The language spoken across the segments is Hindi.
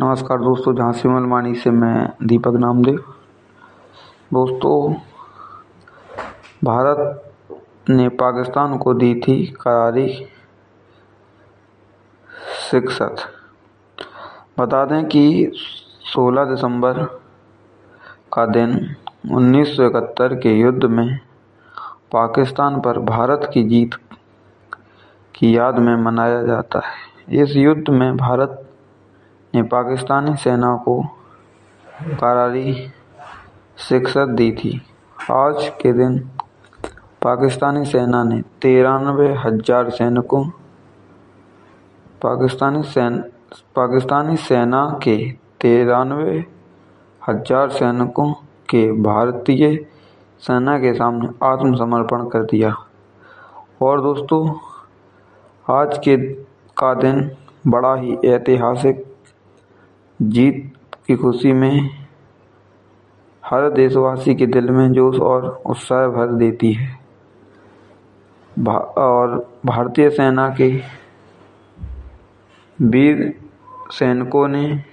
नमस्कार दोस्तों, झांसी मलवानी से मैं दीपक नामदेव। दोस्तों, भारत ने पाकिस्तान को दी थी करारी शिकस्त। बता दें कि 16 दिसंबर का दिन 1971 के युद्ध में पाकिस्तान पर भारत की जीत की याद में मनाया जाता है। इस युद्ध में भारत ने पाकिस्तानी सेना को करारी शिकस्त दी थी। आज के दिन पाकिस्तानी सेना ने 93,000 सैनिकों पाकिस्तानी सेना के 93,000 सैनिकों के भारतीय सेना के सामने आत्मसमर्पण कर दिया। और दोस्तों, आज का दिन बड़ा ही ऐतिहासिक जीत की खुशी में हर देशवासी के दिल में जोश और उत्साह भर देती है। और भारतीय सेना के वीर सैनिकों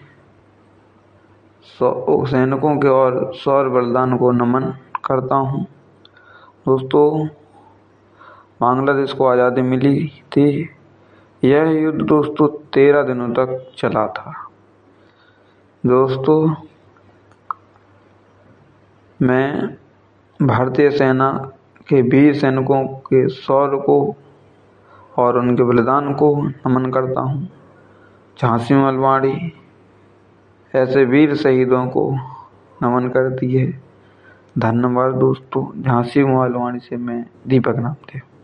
के और शौर्य बलिदान को नमन करता हूँ। दोस्तों, बांग्लादेश को आज़ादी मिली थी। यह युद्ध दोस्तों 13 दिनों तक चला था। दोस्तों, मैं भारतीय सेना के वीर सैनिकों के शौर्य को और उनके बलिदान को नमन करता हूँ। झांसी मलवानी ऐसे वीर शहीदों को नमन करती है। धन्यवाद दोस्तों। झांसी मलवानी से मैं दीपक नामदेव।